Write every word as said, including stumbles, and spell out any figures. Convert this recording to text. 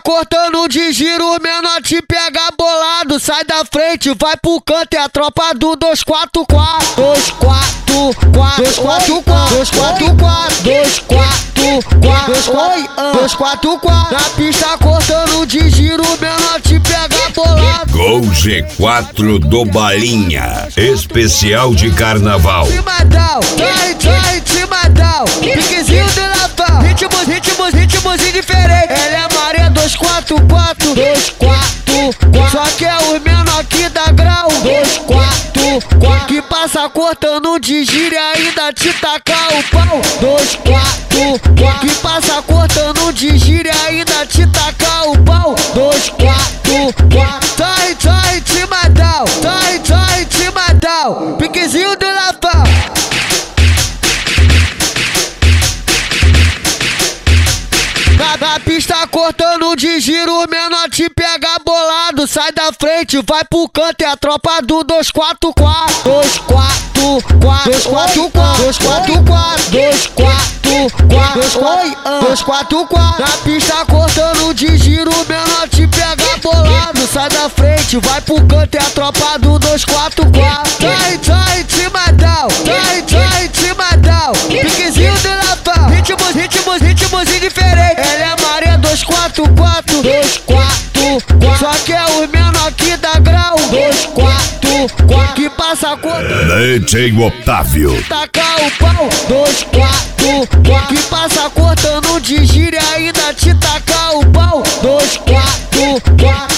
cortando de giro, menor te pega bolado. Sai da frente, vai pro canto, é a tropa do dois quatro quatro. dois quatro quatro, dois quatro quatro, dois quatro quatro, dois quatro quatro, dois quatro quatro. Na pista cortando de giro, menor te pega bolado. Gol G quatro do Balinha, especial de carnaval. Cimadão, trai, trai, cimadão, piquezinho de latão. Ritmos, ritmos, ritmos indiferentes. Ela é Maria dois quatro quatro, dois quatro quatro. Só que é os menor que dá grau. dois quatro quatro, que passa cortando de giro e ainda te taca o pau. dois quatro quatro, que passa cortando de giro e ainda te taca o pau. dois quatro quatro, trai, trai, cimadão, trai, trai, cimadão, piquezinho de latão. Na, na pista cortando de giro, menor te pega bolado. Sai da frente, vai pro canto, é a tropa do dois quatro quatro. dois quatro quatro, dois quatro quatro, dois quatro quatro, dois quatro quatro, dois quatro quatro. Na pista cortando de giro, menor te pega bolado. Sai da frente, vai pro canto, é a tropa do dois quatro quatro. Trai, trai, cimadão, trai, trai, cimadão, piquezinho de latão. Ritmos, ritmos, ritmos indiferentes. Ela é Maria dois quatro quatro, dois quatro quatro. Só que é os menor que dá grau. dois quatro quatro, que passa cortando. D J Otávio. Taca o pau. dois quatro quatro, que passa cortando de giro e ainda te taca o pau. dois quatro quatro.